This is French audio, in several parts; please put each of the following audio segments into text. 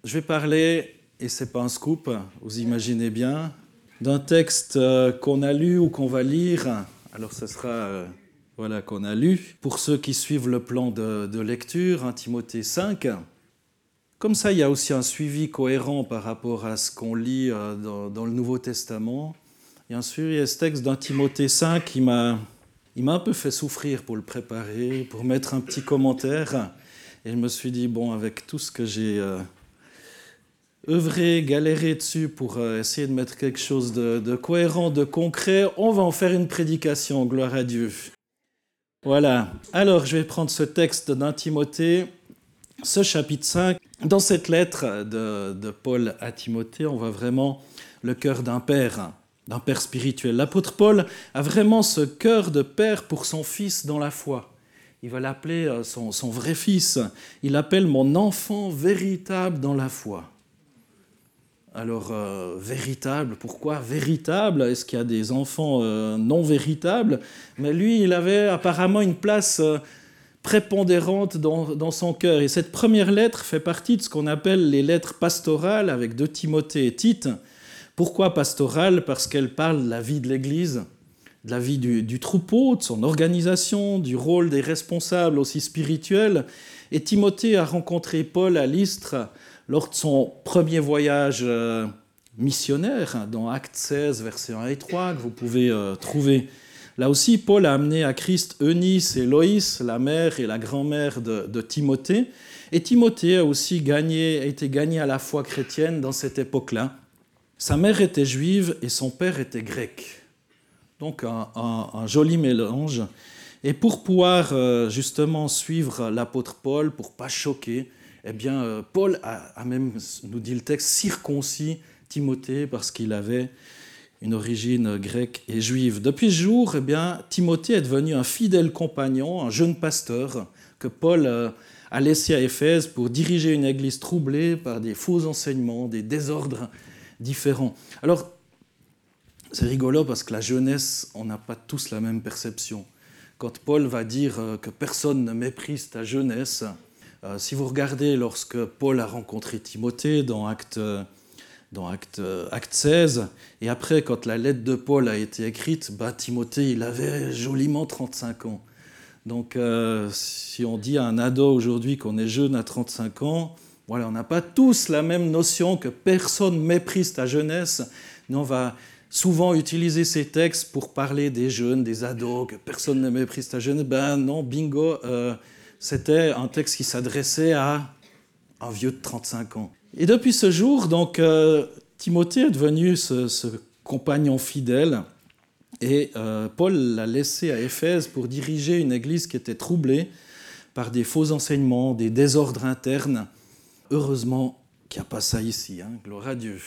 Je vais parler, et ce n'est pas un scoop, vous imaginez bien, d'un texte qu'on a lu ou qu'on va lire. Alors ce sera qu'on a lu. Pour ceux qui suivent le plan de lecture, 1 Timothée 5. Comme ça, il y a aussi un suivi cohérent par rapport à ce qu'on lit dans le Nouveau Testament. Il y a un suivi à ce texte d'un Timothée 5 qui m'a un peu fait souffrir pour le préparer, pour mettre un petit commentaire. Et je me suis dit, bon, avec tout ce que j'ai œuvré, galéré dessus pour essayer de mettre quelque chose de cohérent, de concret, on va en faire une prédication, gloire à Dieu. Voilà. Alors, je vais prendre ce texte d'un Timothée, ce chapitre 5. Dans cette lettre de Paul à Timothée, on voit vraiment le cœur d'un père spirituel. L'apôtre Paul a vraiment ce cœur de père pour son fils dans la foi. Il va l'appeler son vrai fils. Il l'appelle mon enfant véritable dans la foi. Alors, véritable, pourquoi véritable? Est-ce qu'il y a des enfants non véritables? Mais lui, il avait apparemment une place prépondérante dans son cœur. Et cette première lettre fait partie de ce qu'on appelle les lettres pastorales avec 2 Timothée et Tite. Pourquoi pastorale? Parce qu'elle parle de la vie de l'Église, de la vie du troupeau, de son organisation, du rôle des responsables aussi spirituels. Et Timothée a rencontré Paul à Lystre lors de son premier voyage missionnaire, dans Actes 16, versets 1 et 3, que vous pouvez trouver. Là aussi, Paul a amené à Christ Eunice et Loïs, la mère et la grand-mère de Timothée. Et Timothée a aussi été gagné à la foi chrétienne dans cette époque-là. Sa mère était juive et son père était grec. Donc un joli mélange. Et pour pouvoir justement suivre l'apôtre Paul, pour ne pas choquer, eh bien, Paul a même, nous dit le texte, circoncis Timothée parce qu'il avait une origine grecque et juive. Depuis ce jour, eh bien, Timothée est devenu un fidèle compagnon, un jeune pasteur que Paul a laissé à Éphèse pour diriger une église troublée par des faux enseignements, des désordres différents. Alors, c'est rigolo parce que la jeunesse, on n'a pas tous la même perception. Quand Paul va dire que personne ne méprise ta jeunesse, si vous regardez lorsque Paul a rencontré Timothée dans Acte 16, et après, quand la lettre de Paul a été écrite, Timothée, il avait joliment 35 ans. Donc, si on dit à un ado aujourd'hui qu'on est jeune à 35 ans, voilà, on n'a pas tous la même notion que personne méprise ta jeunesse. Nous, on va souvent utiliser ces textes pour parler des jeunes, des ados, que personne ne méprise ta jeunesse. Non, bingo, c'était un texte qui s'adressait à un vieux de 35 ans. Et depuis ce jour, donc, Timothée est devenu ce compagnon fidèle et Paul l'a laissé à Éphèse pour diriger une église qui était troublée par des faux enseignements, des désordres internes. Heureusement qu'il n'y a pas ça ici, gloire à Dieu.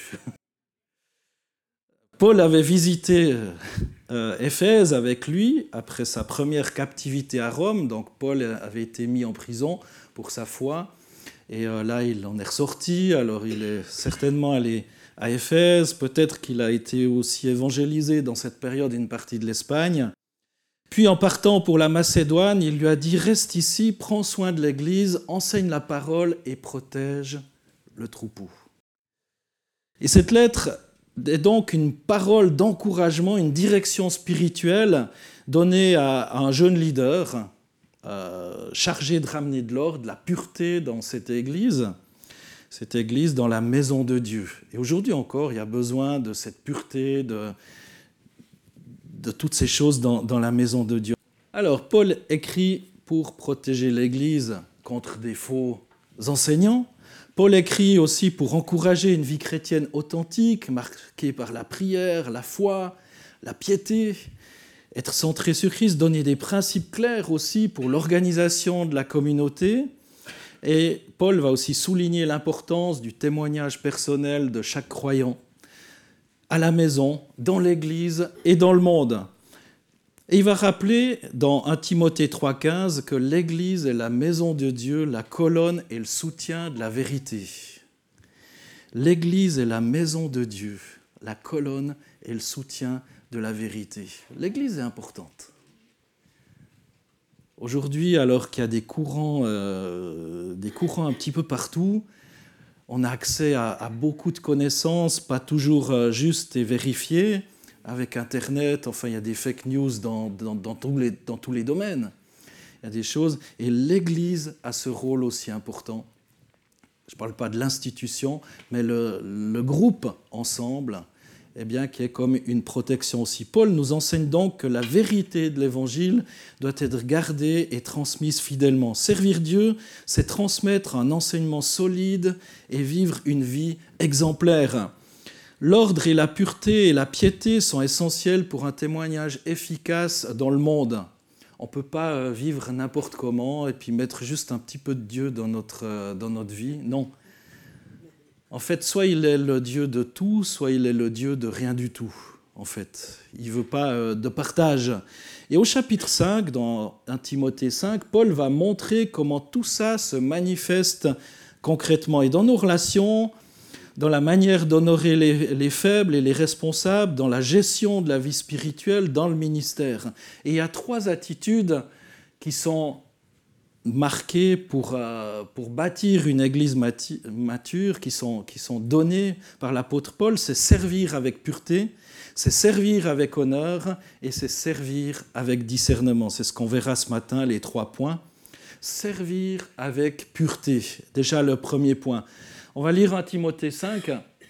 Paul avait visité Éphèse avec lui après sa première captivité à Rome. Donc Paul avait été mis en prison pour sa foi. Et là, il en est ressorti. Alors, il est certainement allé à Éphèse. Peut-être qu'il a été aussi évangélisé dans cette période une partie de l'Espagne. Puis, en partant pour la Macédoine, il lui a dit « Reste ici, prends soin de l'Église, enseigne la parole et protège le troupeau. » Et cette lettre est donc une parole d'encouragement, une direction spirituelle donnée à un jeune leader chargé de ramener de l'ordre, de la pureté dans cette église dans la maison de Dieu. Et aujourd'hui encore, il y a besoin de cette pureté, de toutes ces choses dans la maison de Dieu. Alors, Paul écrit pour protéger l'église contre des faux enseignants. Paul écrit aussi pour encourager une vie chrétienne authentique, marquée par la prière, la foi, la piété, être centré sur Christ, donner des principes clairs aussi pour l'organisation de la communauté. Et Paul va aussi souligner l'importance du témoignage personnel de chaque croyant, à la maison, dans l'Église et dans le monde. Et il va rappeler dans 1 Timothée 3,15 que l'Église est la maison de Dieu, la colonne et le soutien de la vérité. L'Église est la maison de Dieu, la colonne et le soutien de la vérité. L'Église est importante. Aujourd'hui, alors qu'il y a des courants un petit peu partout, On a accès à beaucoup de connaissances, pas toujours justes et vérifiées. Avec Internet, enfin, il y a des fake news dans tous les domaines. Il y a des choses. Et l'Église a ce rôle aussi important. Je ne parle pas de l'institution, mais le groupe ensemble, eh bien, qui est comme une protection aussi. Paul nous enseigne donc que la vérité de l'Évangile doit être gardée et transmise fidèlement. Servir Dieu, c'est transmettre un enseignement solide et vivre une vie exemplaire. L'ordre et la pureté et la piété sont essentiels pour un témoignage efficace dans le monde. On ne peut pas vivre n'importe comment et puis mettre juste un petit peu de Dieu dans notre vie. Non. En fait, soit il est le Dieu de tout, soit il est le Dieu de rien du tout, en fait. Il ne veut pas de partage. Et au chapitre 5, dans 1 Timothée 5, Paul va montrer comment tout ça se manifeste concrètement. Et dans nos relations, dans la manière d'honorer les faibles et les responsables, dans la gestion de la vie spirituelle, dans le ministère. Et il y a 3 attitudes qui sont marquées pour bâtir une église mature, qui sont données par l'apôtre Paul. C'est servir avec pureté, c'est servir avec honneur et c'est servir avec discernement. C'est ce qu'on verra ce matin, les 3 points. Servir avec pureté, déjà le premier point. On va lire 1 Timothée 5,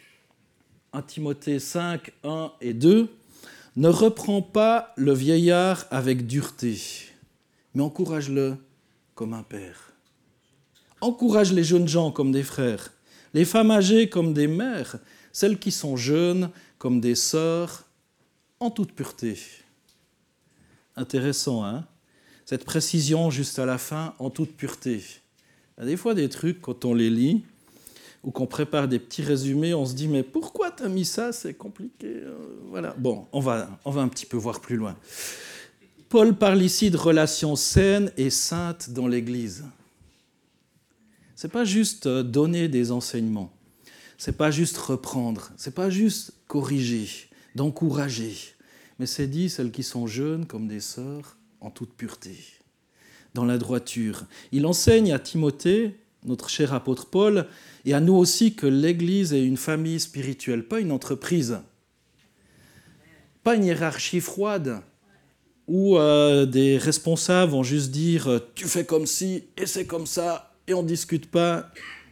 1 Timothée 5, 1 et 2. « Ne reprends pas le vieillard avec dureté, mais encourage-le comme un père. Encourage les jeunes gens comme des frères, les femmes âgées comme des mères, celles qui sont jeunes comme des sœurs, en toute pureté. » Intéressant, hein ? Cette précision juste à la fin, en toute pureté. Il y a des fois des trucs, quand on les lit, ou qu'on prépare des petits résumés, on se dit « mais pourquoi tu as mis ça ? C'est compliqué. » Voilà. Bon, on va un petit peu voir plus loin. Paul parle ici de relations saines et saintes dans l'Église. Ce n'est pas juste donner des enseignements, ce n'est pas juste reprendre, ce n'est pas juste corriger, d'encourager, mais c'est dit celles qui sont jeunes comme des sœurs en toute pureté, dans la droiture. Il enseigne à Timothée, notre cher apôtre Paul, et à nous aussi que l'Église est une famille spirituelle, pas une entreprise, pas une hiérarchie froide, où des responsables vont juste dire « tu fais comme ci et c'est comme ça » et on ne discute pas.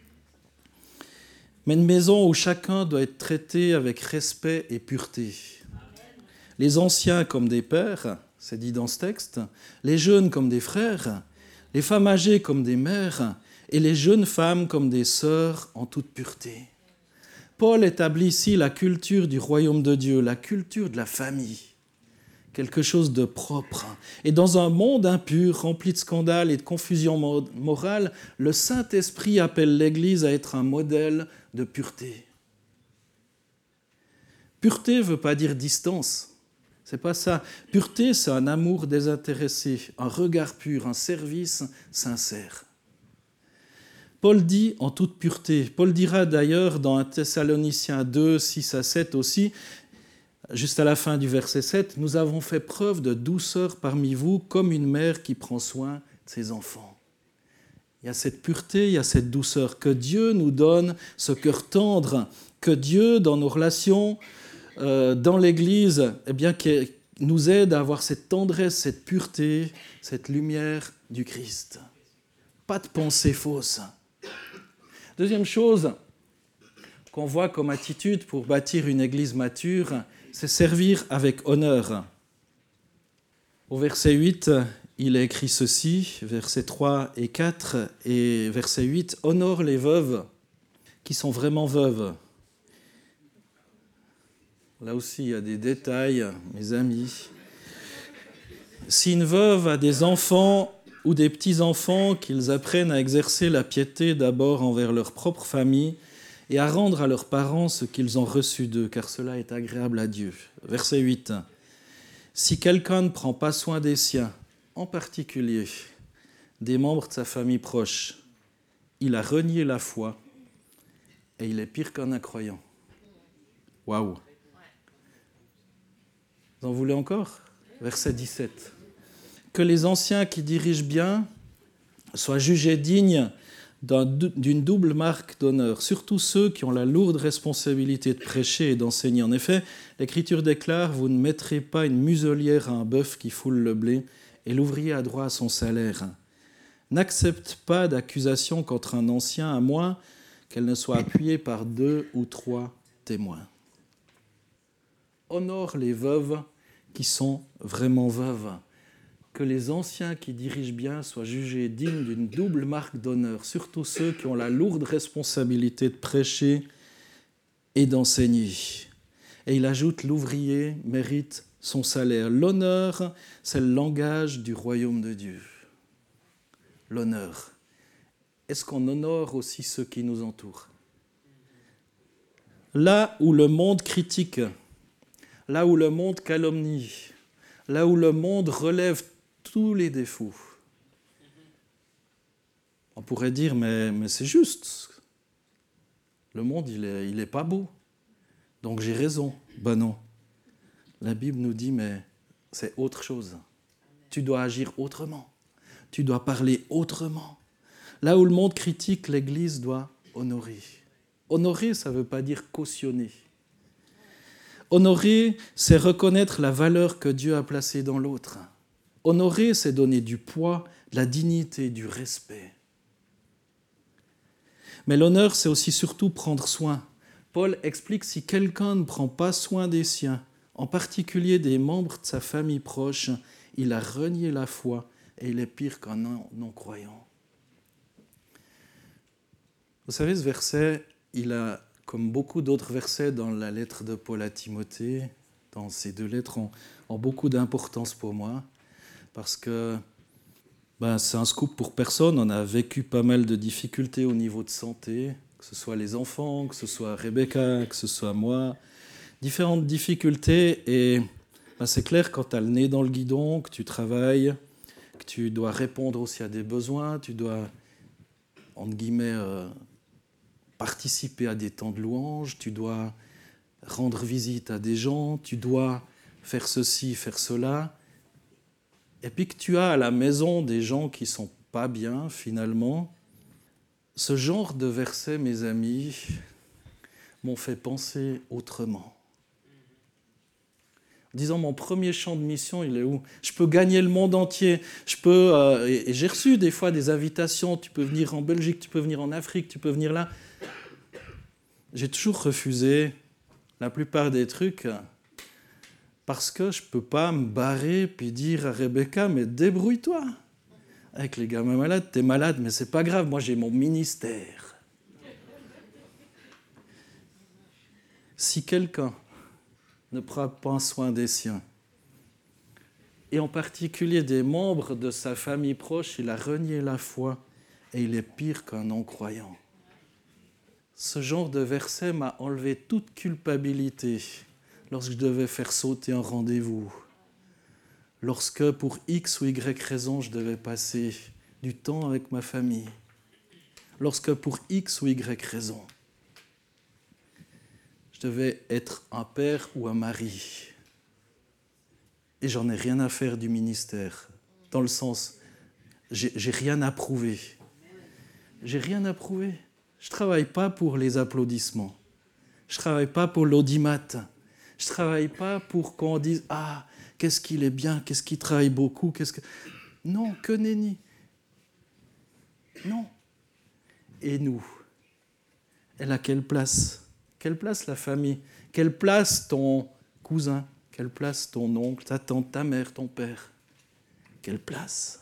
Mais une maison où chacun doit être traité avec respect et pureté. Les anciens comme des pères, c'est dit dans ce texte, les jeunes comme des frères, les femmes âgées comme des mères et les jeunes femmes comme des sœurs en toute pureté. Paul établit ici la culture du royaume de Dieu, la culture de la famille. Quelque chose de propre. Et dans un monde impur, rempli de scandales et de confusion morale, le Saint-Esprit appelle l'Église à être un modèle de pureté. Pureté ne veut pas dire distance. C'est pas ça. Pureté, c'est un amour désintéressé, un regard pur, un service sincère. Paul dit en toute pureté. Paul dira d'ailleurs dans 1 Thessaloniciens 2, 6 à 7 aussi, juste à la fin du verset 7, « Nous avons fait preuve de douceur parmi vous, comme une mère qui prend soin de ses enfants. » Il y a cette pureté, il y a cette douceur. Que Dieu nous donne ce cœur tendre, que Dieu, dans nos relations, dans l'Église, eh bien, nous aide à avoir cette tendresse, cette pureté, cette lumière du Christ. Pas de pensée fausse. Deuxième chose qu'on voit comme attitude pour bâtir une Église mature, c'est servir avec honneur. Au verset 8, il est écrit ceci, versets 3 et 4, et verset 8, « Honore les veuves qui sont vraiment veuves. » Là aussi, il y a des détails, mes amis. Si une veuve a des enfants ou des petits-enfants, qu'ils apprennent à exercer la piété d'abord envers leur propre famille et à rendre à leurs parents ce qu'ils ont reçu d'eux, car cela est agréable à Dieu. Verset 8. Si quelqu'un ne prend pas soin des siens, en particulier des membres de sa famille proche, il a renié la foi et il est pire qu'un incroyant. Waouh! Vous en voulez encore? Verset 17. Que les anciens qui dirigent bien soient jugés dignes d'une double marque d'honneur, surtout ceux qui ont la lourde responsabilité de prêcher et d'enseigner. En effet, l'Écriture déclare « Vous ne mettrez pas une muselière à un bœuf qui foule le blé, et l'ouvrier a droit à son salaire. N'accepte pas d'accusation contre un ancien, à moins qu'elle ne soit appuyée par 2 ou 3 témoins. » Honore les veuves qui sont vraiment veuves. Que les anciens qui dirigent bien soient jugés dignes d'une double marque d'honneur, surtout ceux qui ont la lourde responsabilité de prêcher et d'enseigner. Et il ajoute, l'ouvrier mérite son salaire. L'honneur, c'est le langage du royaume de Dieu. L'honneur. Est-ce qu'on honore aussi ceux qui nous entourent? Là où le monde critique, là où le monde calomnie, là où le monde relève tous les défauts, on pourrait dire, mais c'est juste. Le monde, il est pas beau. Donc j'ai raison. Ben non. La Bible nous dit, mais c'est autre chose. Tu dois agir autrement. Tu dois parler autrement. Là où le monde critique, l'Église doit honorer. Honorer, ça ne veut pas dire cautionner. Honorer, c'est reconnaître la valeur que Dieu a placée dans l'autre. Honorer, c'est donner du poids, de la dignité, du respect. Mais l'honneur, c'est aussi surtout prendre soin. Paul explique, si quelqu'un ne prend pas soin des siens, en particulier des membres de sa famille proche, il a renié la foi et il est pire qu'un non-croyant. Vous savez, ce verset, il a, comme beaucoup d'autres versets dans la lettre de Paul à Timothée, dans ces 2 lettres, ont beaucoup d'importance pour moi, parce que c'est un scoop pour personne. On a vécu pas mal de difficultés au niveau de santé, que ce soit les enfants, que ce soit Rebecca, que ce soit moi, différentes difficultés. Et c'est clair, quand tu as le nez dans le guidon, que tu travailles, que tu dois répondre aussi à des besoins, tu dois, entre guillemets, participer à des temps de louange, tu dois rendre visite à des gens, tu dois faire ceci, faire cela. Et puis que tu as à la maison des gens qui ne sont pas bien, finalement, ce genre de versets, mes amis, m'ont fait penser autrement. En disant, mon premier champ de mission, il est où? Je peux gagner le monde entier. Et j'ai reçu des fois des invitations, tu peux venir en Belgique, tu peux venir en Afrique, tu peux venir là. J'ai toujours refusé la plupart des trucs parce que je ne peux pas me barrer puis dire à Rebecca, mais débrouille-toi. Avec les gamins malades, t'es malade, mais c'est pas grave, moi j'ai mon ministère. Si quelqu'un ne prend pas soin des siens, et en particulier des membres de sa famille proche, il a renié la foi et il est pire qu'un non-croyant. Ce genre de verset m'a enlevé toute culpabilité lorsque je devais faire sauter un rendez-vous, lorsque pour X ou Y raison je devais passer du temps avec ma famille, lorsque pour X ou Y raison je devais être un père ou un mari. Et j'en ai rien à faire du ministère, dans le sens, j'ai rien à prouver. J'ai rien à prouver. Je ne travaille pas pour les applaudissements. Je ne travaille pas pour l'audimat. Je ne travaille pas pour qu'on dise « Ah, qu'est-ce qu'il est bien, qu'est-ce qu'il travaille beaucoup, Non, que nenni. Non. Et nous? Elle a quelle place? Quelle place la famille? Quelle place ton cousin? Quelle place ton oncle, ta tante, ta mère, ton père? Quelle place?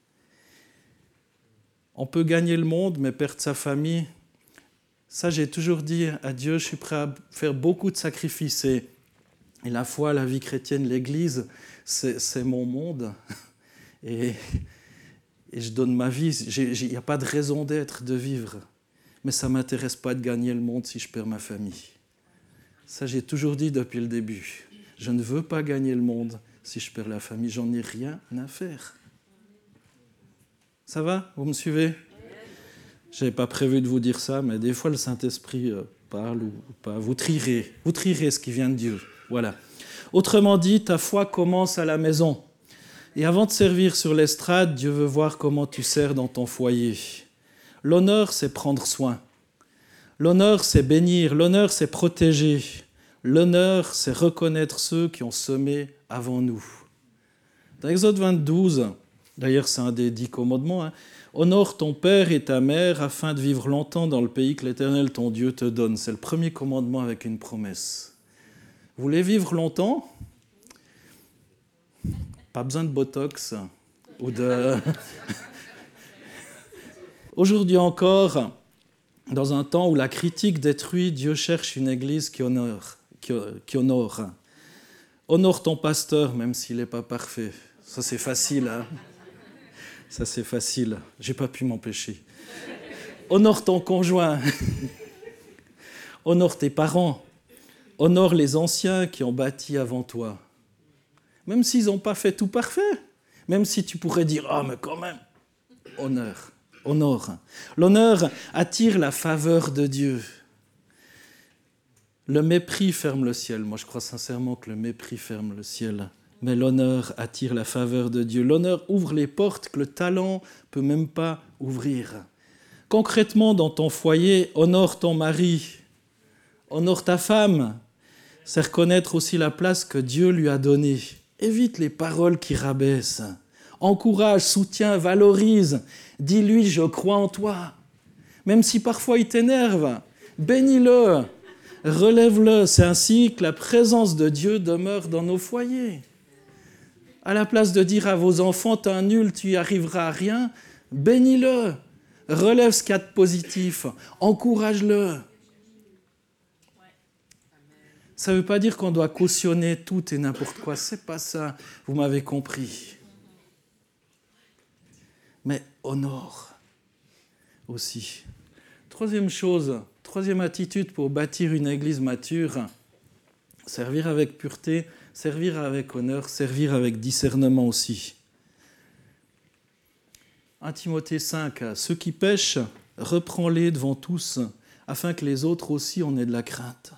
On peut gagner le monde, mais perdre sa famille. Ça, j'ai toujours dit à Dieu, je suis prêt à faire beaucoup de sacrifices. Et la foi, la vie chrétienne, l'Église, c'est mon monde. Et je donne ma vie. Il n'y a pas de raison d'être, de vivre. Mais ça ne m'intéresse pas de gagner le monde si je perds ma famille. Ça, j'ai toujours dit depuis le début. Je ne veux pas gagner le monde si je perds la famille. J'en ai rien à faire. Ça va? Vous me suivez? Je n'avais pas prévu de vous dire ça, mais des fois le Saint-Esprit parle ou pas. Vous trierez ce qui vient de Dieu. Voilà. Autrement dit, ta foi commence à la maison. Et avant de servir sur l'estrade, Dieu veut voir comment tu sers dans ton foyer. L'honneur, c'est prendre soin. L'honneur, c'est bénir. L'honneur, c'est protéger. L'honneur, c'est reconnaître ceux qui ont semé avant nous. Dans Exode 22, d'ailleurs c'est un des 10 commandements, hein, honore ton père et ta mère afin de vivre longtemps dans le pays que l'Éternel ton Dieu te donne. C'est le premier commandement avec une promesse. Vous voulez vivre longtemps ? Pas besoin de Botox ou de... Aujourd'hui encore, dans un temps où la critique détruit, Dieu cherche une église qui honore. Honore ton pasteur, même s'il n'est pas parfait. Ça, c'est facile, hein ? Ça, c'est facile. J'ai pas pu m'empêcher. Honore ton conjoint. Honore tes parents. Honore les anciens qui ont bâti avant toi. Même s'ils n'ont pas fait tout parfait. Même si tu pourrais dire « Ah, mais quand même !» Honneur. Honore. L'honneur attire la faveur de Dieu. Le mépris ferme le ciel. Moi, je crois sincèrement que le mépris ferme le ciel. Mais l'honneur attire la faveur de Dieu. L'honneur ouvre les portes que le talent ne peut même pas ouvrir. Concrètement, dans ton foyer, honore ton mari, honore ta femme. C'est reconnaître aussi la place que Dieu lui a donnée. Évite les paroles qui rabaissent. Encourage, soutiens, valorise. Dis-lui, je crois en toi. Même si parfois il t'énerve, bénis-le. Relève-le, c'est ainsi que la présence de Dieu demeure dans nos foyers. À la place de dire à vos enfants, t'es un nul, tu n'y arriveras à rien, bénis-le, relève ce qu'il y a de positif, encourage-le. Ça ne veut pas dire qu'on doit cautionner tout et n'importe quoi, c'est pas ça, vous m'avez compris. Mais honore aussi. Troisième chose, troisième attitude pour bâtir une église mature, servir avec pureté, servir avec honneur, servir avec discernement aussi. 1 Timothée 5, ceux qui pêchent, reprends-les devant tous, afin que les autres aussi en aient de la crainte.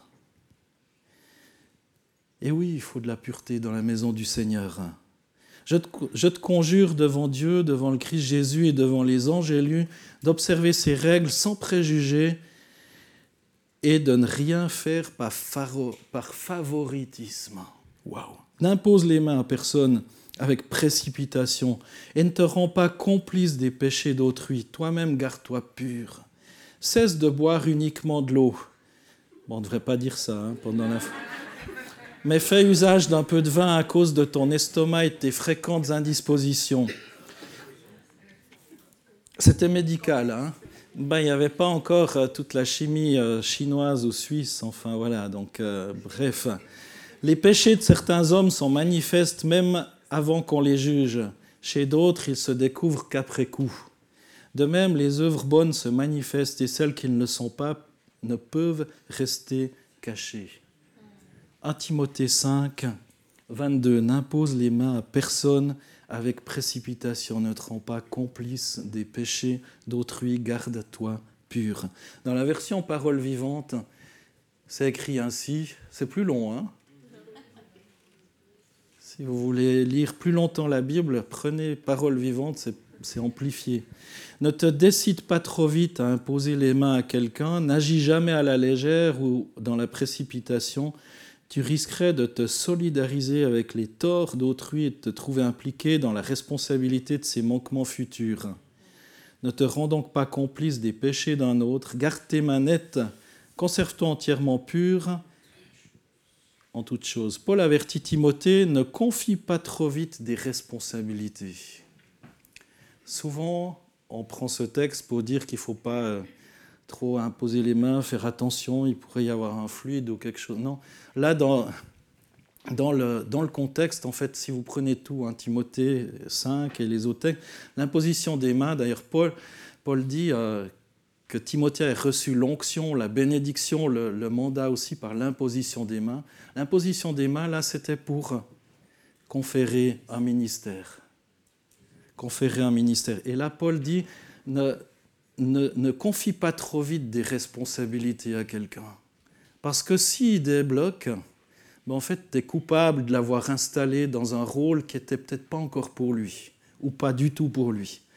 Et oui, il faut de la pureté dans la maison du Seigneur. Je te conjure devant Dieu, devant le Christ Jésus et devant les anges élus, d'observer ces règles sans préjugés et de ne rien faire par favoritisme. Waouh. N'impose les mains à personne avec précipitation et ne te rends pas complice des péchés d'autrui. Toi-même, garde-toi pur. Cesse de boire uniquement de l'eau. Bon, on ne devrait pas dire ça pendant la... Mais fais usage d'un peu de vin à cause de ton estomac et de tes fréquentes indispositions. C'était médical, hein. Il n'y avait pas encore toute la chimie chinoise ou suisse, enfin voilà, donc bref. Les péchés de certains hommes sont manifestes même avant qu'on les juge. Chez d'autres, ils se découvrent qu'après coup. De même, les œuvres bonnes se manifestent et celles qui ne le sont pas ne peuvent rester cachées. 1 Timothée 5, 22, n'impose les mains à personne avec précipitation, ne te rends pas complice des péchés d'autrui, garde-toi pur. Dans la version parole vivante, c'est écrit ainsi, c'est plus long, hein ? Si vous voulez lire plus longtemps la Bible, prenez parole vivante, c'est amplifié. Ne te décide pas trop vite à imposer les mains à quelqu'un, n'agis jamais à la légère ou dans la précipitation. Tu risquerais de te solidariser avec les torts d'autrui et de te trouver impliqué dans la responsabilité de ses manquements futurs. Ne te rends donc pas complice des péchés d'un autre, garde tes mains nettes, conserve-toi entièrement pur en toutes choses. Paul avertit Timothée, ne confie pas trop vite des responsabilités. Souvent, on prend ce texte pour dire qu'il ne faut pas trop imposer les mains, faire attention, il pourrait y avoir un fluide ou quelque chose. Non, là, dans le contexte, en fait, si vous prenez tout, hein, Timothée 5 et les autres textes, l'imposition des mains, d'ailleurs, Paul dit que Timothée a reçu l'onction, la bénédiction, le mandat aussi par l'imposition des mains. L'imposition des mains, là, c'était pour conférer un ministère. Conférer un ministère. Et là, Paul dit, ne confie pas trop vite des responsabilités à quelqu'un. Parce que s'il débloque, ben en fait, tu es coupable de l'avoir installé dans un rôle qui n'était peut-être pas encore pour lui, ou pas du tout pour lui.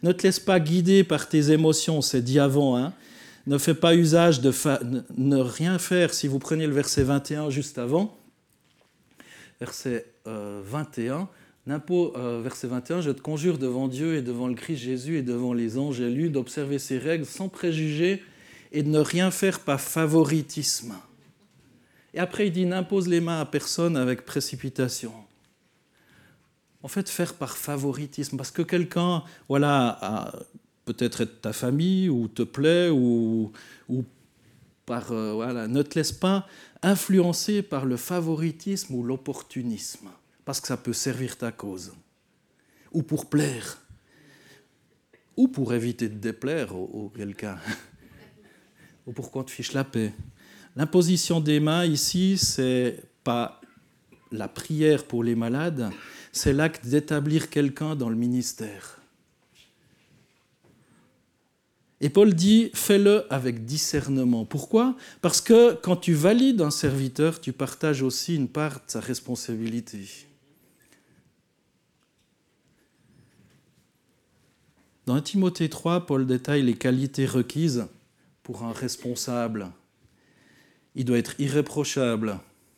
Ne te laisse pas guider par tes émotions, c'est dit avant. Hein. Ne fais pas usage de ne rien faire. Si vous prenez le verset 21 juste avant, verset 21, verset 21, « Je te conjure devant Dieu et devant le Christ Jésus et devant les anges élus d'observer ces règles sans préjugés et de ne rien faire par favoritisme. » Et après, il dit « N'impose les mains à personne avec précipitation. » En fait, faire par favoritisme, parce que quelqu'un, voilà, peut-être être ta famille, ou te plaît, ou par, voilà, ne te laisse pas influencer par le favoritisme ou l'opportunisme, parce que ça peut servir ta cause, ou pour plaire, ou pour éviter de déplaire au quelqu'un, ou pour qu'on te fiche la paix. L'imposition des mains ici, c'est pas la prière pour les malades, c'est l'acte d'établir quelqu'un dans le ministère. Et Paul dit, fais-le avec discernement. Pourquoi ? Parce que quand tu valides un serviteur, tu partages aussi une part de sa responsabilité. Dans 1 Timothée 3, Paul détaille les qualités requises pour un responsable. Il doit être irréprochable,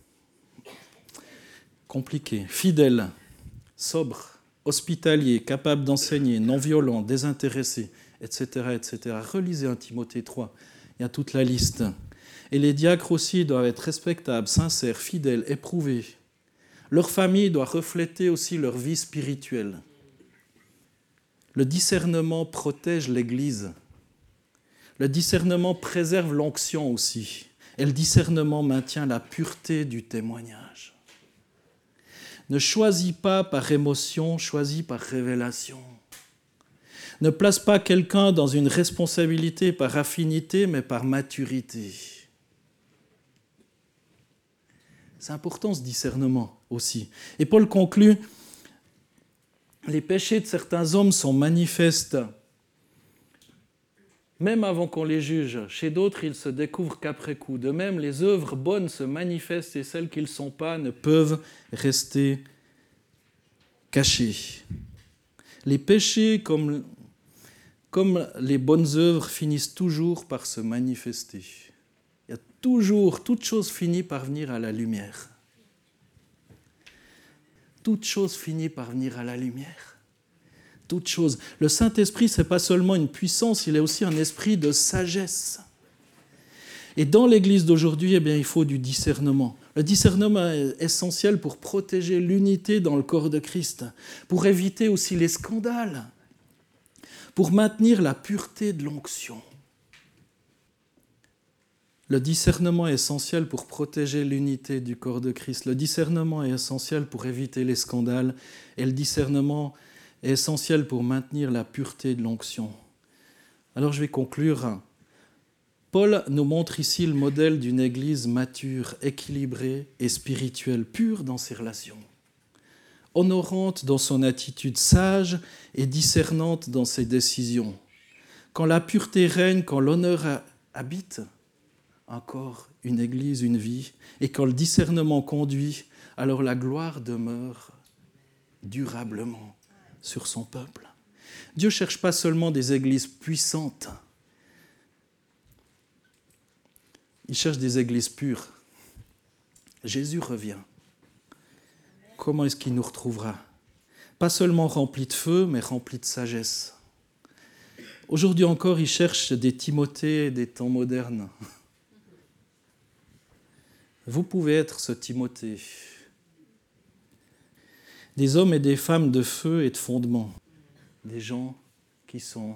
compliqué, fidèle, sobre, hospitalier, capable d'enseigner, non violent, désintéressé, etc., etc. Relisez 1 Timothée 3, il y a toute la liste. Et les diacres aussi doivent être respectables, sincères, fidèles, éprouvés. Leur famille doit refléter aussi leur vie spirituelle. Le discernement protège l'Église. Le discernement préserve l'onction aussi. Et le discernement maintient la pureté du témoignage. Ne choisis pas par émotion, choisis par révélation. Ne place pas quelqu'un dans une responsabilité par affinité, mais par maturité. C'est important ce discernement aussi. Et Paul conclut, les péchés de certains hommes sont manifestes, même avant qu'on les juge. Chez d'autres, ils se découvrent qu'après coup. De même, les œuvres bonnes se manifestent et celles qui ne le sont pas ne peuvent rester cachées. Les péchés, comme les bonnes œuvres, finissent toujours par se manifester. Il y a toujours, toute chose finit par venir à la lumière. Toute chose finit par venir à la lumière. Toute chose. Le Saint-Esprit, ce n'est pas seulement une puissance, il est aussi un esprit de sagesse. Et dans l'Église d'aujourd'hui, eh bien, il faut du discernement. Le discernement est essentiel pour protéger l'unité dans le corps de Christ, pour éviter aussi les scandales, pour maintenir la pureté de l'onction. Le discernement est essentiel pour protéger l'unité du corps de Christ. Le discernement est essentiel pour éviter les scandales. Et le discernement est essentiel pour maintenir la pureté de l'onction. Alors je vais conclure. Paul nous montre ici le modèle d'une Église mature, équilibrée et spirituelle, pure dans ses relations, honorante dans son attitude, sage et discernante dans ses décisions. Quand la pureté règne, quand l'honneur habite, encore une Église, une vie, et quand le discernement conduit, alors la gloire demeure durablement sur son peuple. Dieu ne cherche pas seulement des églises puissantes, il cherche des églises pures. Jésus revient. Comment est-ce qu'il nous retrouvera ? Pas seulement remplis de feu, mais remplis de sagesse. Aujourd'hui encore, il cherche des Timothées des temps modernes. Vous pouvez être ce Timothée. Des hommes et des femmes de feu et de fondement. Des gens qui sont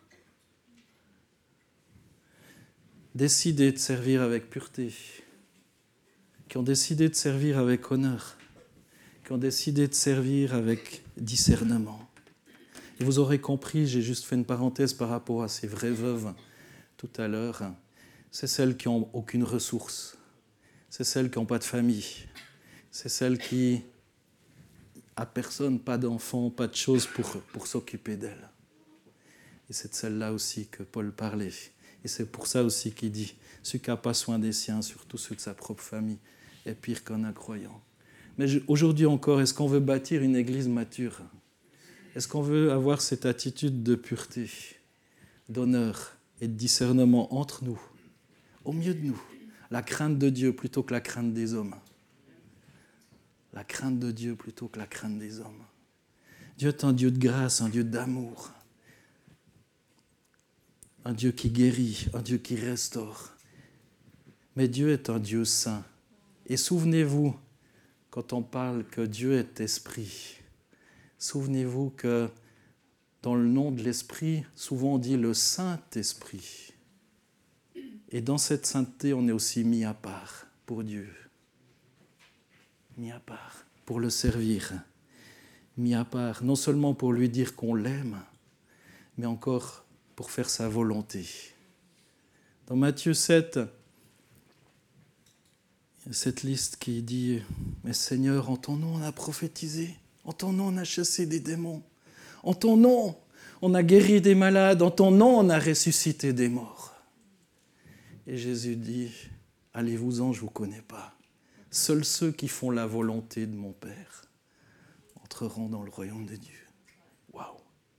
décidés de servir avec pureté, qui ont décidé de servir avec honneur, qui ont décidé de servir avec discernement. Et vous aurez compris, j'ai juste fait une parenthèse par rapport à ces vraies veuves tout à l'heure, c'est celles qui n'ont aucune ressource, c'est celles qui n'ont pas de famille, c'est celles qui n'ont personne, pas d'enfants, pas de choses pour s'occuper d'elles. Et c'est de celle-là aussi que Paul parlait. Et c'est pour ça aussi qu'il dit « Celui qui n'a pas soin des siens, surtout ceux de sa propre famille, est pire qu'un incroyant. » Mais aujourd'hui encore, est-ce qu'on veut bâtir une église mature ? Est-ce qu'on veut avoir cette attitude de pureté, d'honneur et de discernement entre nous, au milieu de nous? La crainte de Dieu plutôt que la crainte des hommes. La crainte de Dieu plutôt que la crainte des hommes. Dieu est un Dieu de grâce, un Dieu d'amour. Un Dieu qui guérit, un Dieu qui restaure. Mais Dieu est un Dieu saint. Et souvenez-vous, quand on parle que Dieu est esprit, souvenez-vous que dans le nom de l'Esprit, souvent on dit le Saint-Esprit. Et dans cette sainteté, on est aussi mis à part pour Dieu. Mis à part pour le servir. Mis à part, non seulement pour lui dire qu'on l'aime, mais encore pour faire sa volonté. Dans Matthieu 7, il y a cette liste qui dit « Mais Seigneur, en ton nom on a prophétisé, en ton nom on a chassé des démons, en ton nom on a guéri des malades, en ton nom on a ressuscité des morts. » Et Jésus dit « Allez-vous-en, je ne vous connais pas. Seuls ceux qui font la volonté de mon Père entreront dans le royaume de Dieu. » Waouh!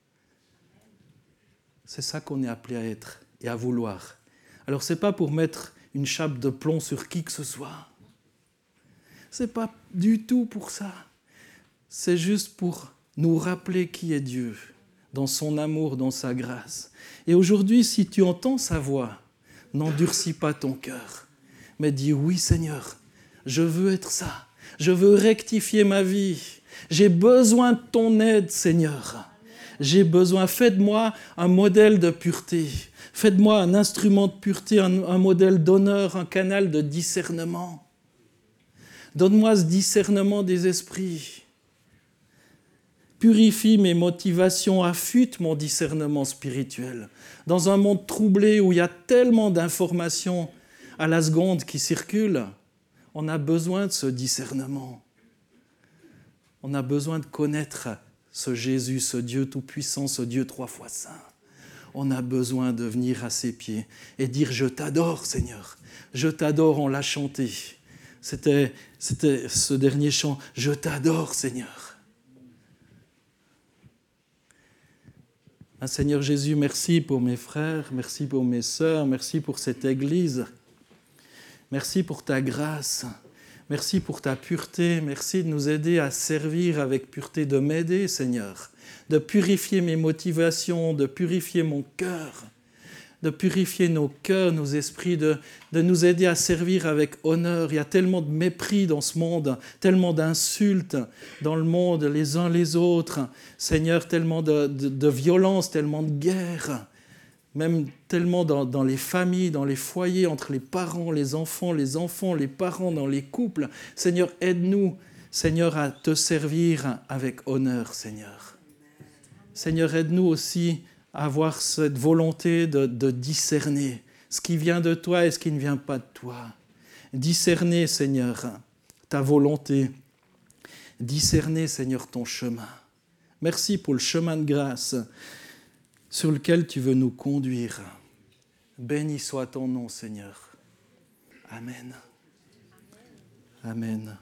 C'est ça qu'on est appelé à être et à vouloir. Alors ce n'est pas pour mettre une chape de plomb sur qui que ce soit. Ce n'est pas du tout pour ça. C'est juste pour nous rappeler qui est Dieu, dans son amour, dans sa grâce. Et aujourd'hui, si tu entends sa voix, n'endurcis pas ton cœur, mais dis « Oui Seigneur, je veux être ça. Je veux rectifier ma vie. J'ai besoin de ton aide, Seigneur. J'ai besoin, faites-moi un modèle de pureté. Faites-moi un instrument de pureté, un modèle d'honneur, un canal de discernement. Donne-moi ce discernement des esprits. Purifie mes motivations, affûte mon discernement spirituel. Dans un monde troublé où il y a tellement d'informations à la seconde qui circulent, on a besoin de ce discernement. On a besoin de connaître ce Jésus, ce Dieu tout-puissant, ce Dieu 3 fois saint. On a besoin de venir à ses pieds et dire « Je t'adore, Seigneur. Je t'adore », on l'a chanté. C'était ce dernier chant « Je t'adore, Seigneur ». Seigneur Jésus, merci pour mes frères, merci pour mes sœurs, merci pour cette Église. Merci pour ta grâce. Merci pour ta pureté, merci de nous aider à servir avec pureté, de m'aider, Seigneur, de purifier mes motivations, de purifier mon cœur, de purifier nos cœurs, nos esprits, de nous aider à servir avec honneur. Il y a tellement de mépris dans ce monde, tellement d'insultes dans le monde, les uns les autres. Seigneur, tellement de violence, tellement de guerre. Même tellement dans les familles, dans les foyers, entre les parents, les enfants, les parents, dans les couples. Seigneur, aide-nous, Seigneur, à te servir avec honneur, Seigneur. Seigneur, aide-nous aussi à avoir cette volonté de discerner ce qui vient de toi et ce qui ne vient pas de toi. Discerner, Seigneur, ta volonté. Discerner, Seigneur, ton chemin. Merci pour le chemin de grâce sur lequel tu veux nous conduire. Béni soit ton nom, Seigneur. Amen. Amen.